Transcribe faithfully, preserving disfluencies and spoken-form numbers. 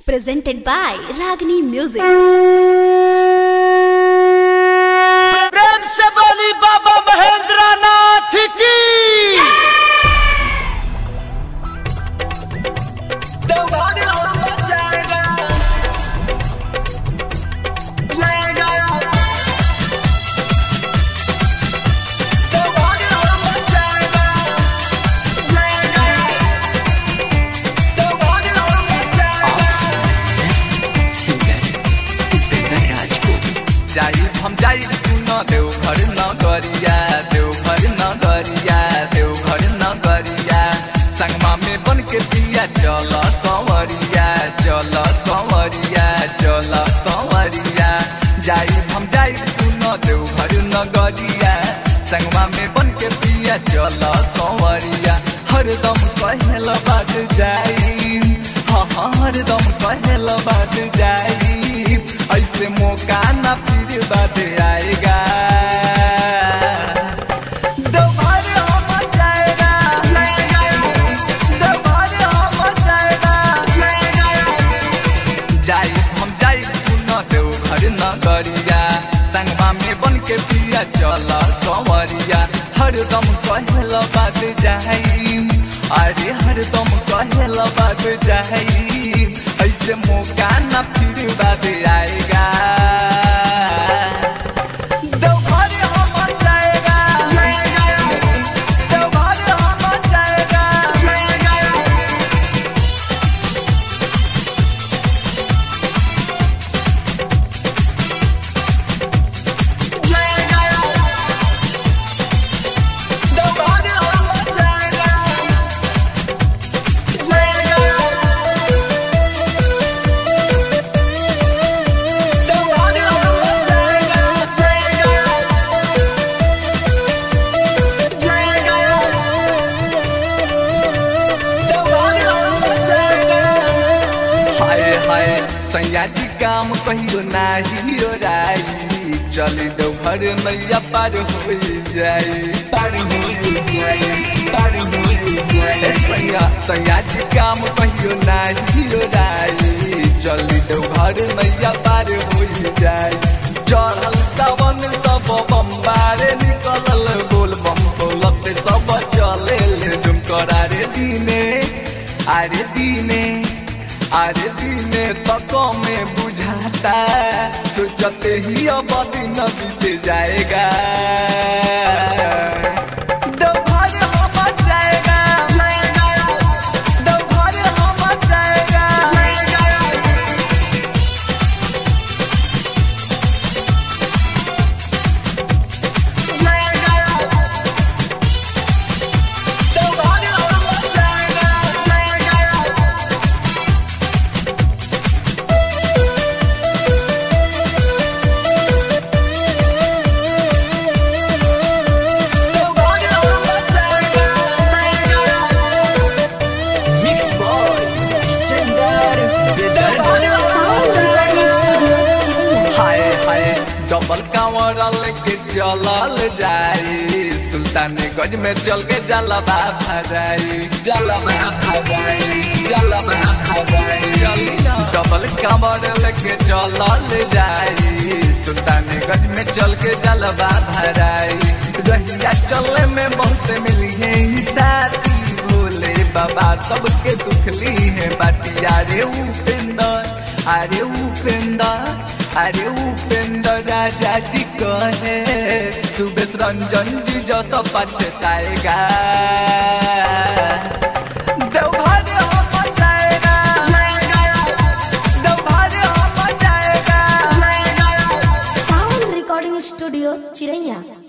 presented by Ragini Music. प्रेम से बोली बाबा महेंद्र नाथ की। हम जाई सुनो देवघर नगरिया, देवघर नगरिया, देवघर नगरिया, संगमा में बन के दिया चल कंवरिया, चल कंवरिया, चल कंवरिया। जाई हम जाई सुनो देवघर नगरिया, संगमा में बन के दिया चल कंवरिया। हरदम कहल बात जाई, हाँ हाँ हरदम कहल बात जाई, ऐसे मौका ना फिर बात आएगा। देवघर हम जाएगा, देवघर हम जाएगा, जाई हम जाई सुनो देवघर नगरिया, संगमा में बन के पिया चल कंवरिया। हरदम कहल बात जाई, अरे हरदम कहल बात जाई, ऐसे मौका ना फिर बात आएगा। देवघर हम जाएगा, देवघर हम जाएगा, सैया जी काम कहियो नाही राई, चली देवघर नैया पार हो जाई, पार हो जाई, पार हो जाई। सैया सैया जी काम कहियो नाही राई, चली देवघर नैया पार हो जाई। चढ़ल सावन सब बम्बारे निकलल बोल बम बोलते सब चले ले झुमकरा रे दीने, अरे दीने, अरे दिने तक में बुझाता, सोचते ही अब दिन बीत जाएगा। देवघर हम जाएगा, देवघर हम जाएगा, डबल कांवर लेके चलल जाई, सुल्तानगंज में चल के जलवा भराई, जलवा भराई, जलवा भराई। डबल कांवर लेके चलल जाई, सुल्तानगंज में चल के जलवा भराई। रहिया चलने में बहुत मिली है साथी, भोले बाबा सबके दुख ली है बाटिया रे उपेंदर, अरे उपेंदर, अरे उपेंद्र राजा जी कहे, सुबेश रंजन जी जो तो पछताएगा। देवघर हम जाएगा, देवघर हम जाएगा। Sound Recording Studio, Chiraiya.